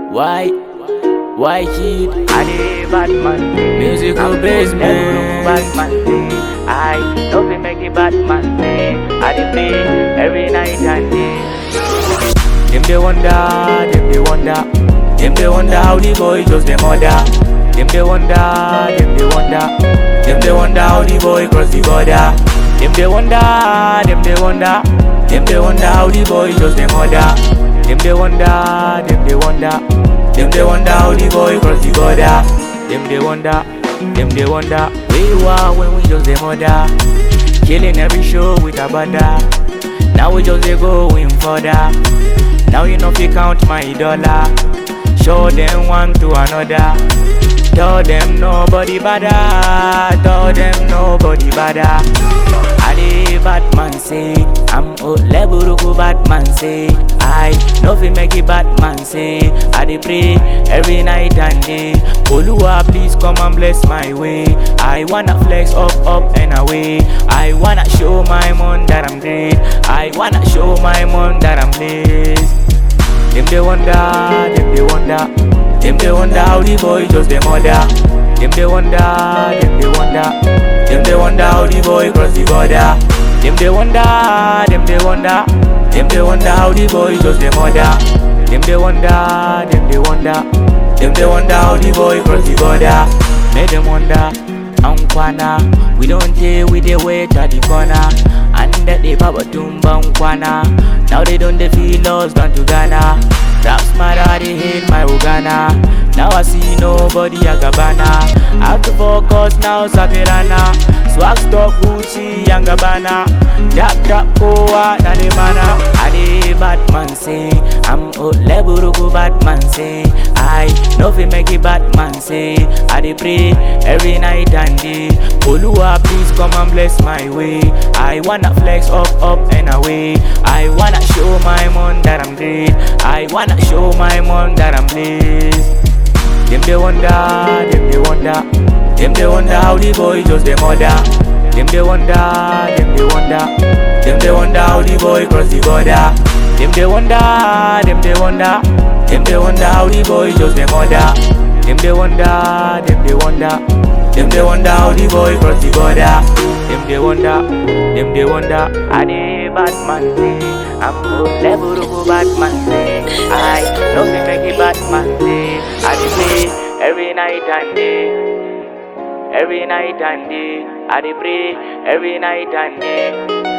Why kid? I dey Batman thing. Musical basement. Batman thing. I no fit make it Batman thing. I dey play every night and day. Them they wonder how the boy just them order. Them they wonder how the boy cross the border. Them they wonder how the boy just them order. Them they wonder how the boy cross the border. Them they wonder where you are when we just them order. Killing every show with a bada. Now we just they going further. Now you know fi count my dollar. Show them one to another. Tell them nobody bada. I dey Batman say I'm old level go Batman say I no fi make it Batman say I dey pray every night and day. Oluwa please come and bless my way. I wanna flex up and away. I wanna show my mom that I'm great. I wanna show my mom that I'm blessed. Them they wonder how the boy just them order. Them they wonder how the boy cross the border. Them they wonder how the boy just them order. Them they wonder how the boy cross the border. Make them wonder, Ankwana. We don't take with the wait at the corner. And that they papa tumba Ankwana. Now they don't they feel lost gone to Ghana. Rap smarter, they hate my Uganda. Now I see nobody a Gabbana. Have to focus now, Sapirana. Swag stock Gucci and Gabbana. Drop Koa, Nanemana. I dey Batman say I'm old level go Batman say I no fi make it Batman say I dey pray every night and day. Oluwa please come and bless my way. I wanna flex up and away. I wanna show my mom that I'm great. I wanna show my mom that I'm blessed. Them they wonder how the boy just them order. Them they wonder how the boy cross the border. Them they wonder how the boy just them order. Them they wonder how the boy cross the border. Them they wonder. I dey Batman thing. I'm good level to go Batman thing. I no fit make it Batman thing. I dey play every night and day. I dey pray every night and day.